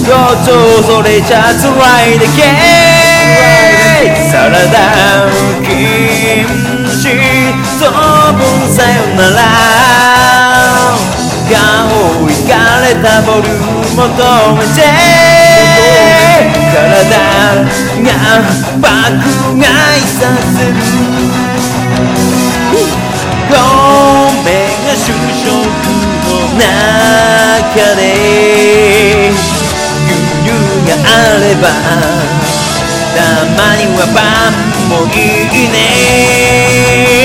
ことそれじゃ辛いだけサラダ禁止当分さよなら顔いかれたボリューム求めて体が爆買いさせるごめんが就職の中で余裕があればたまにはパンもいいね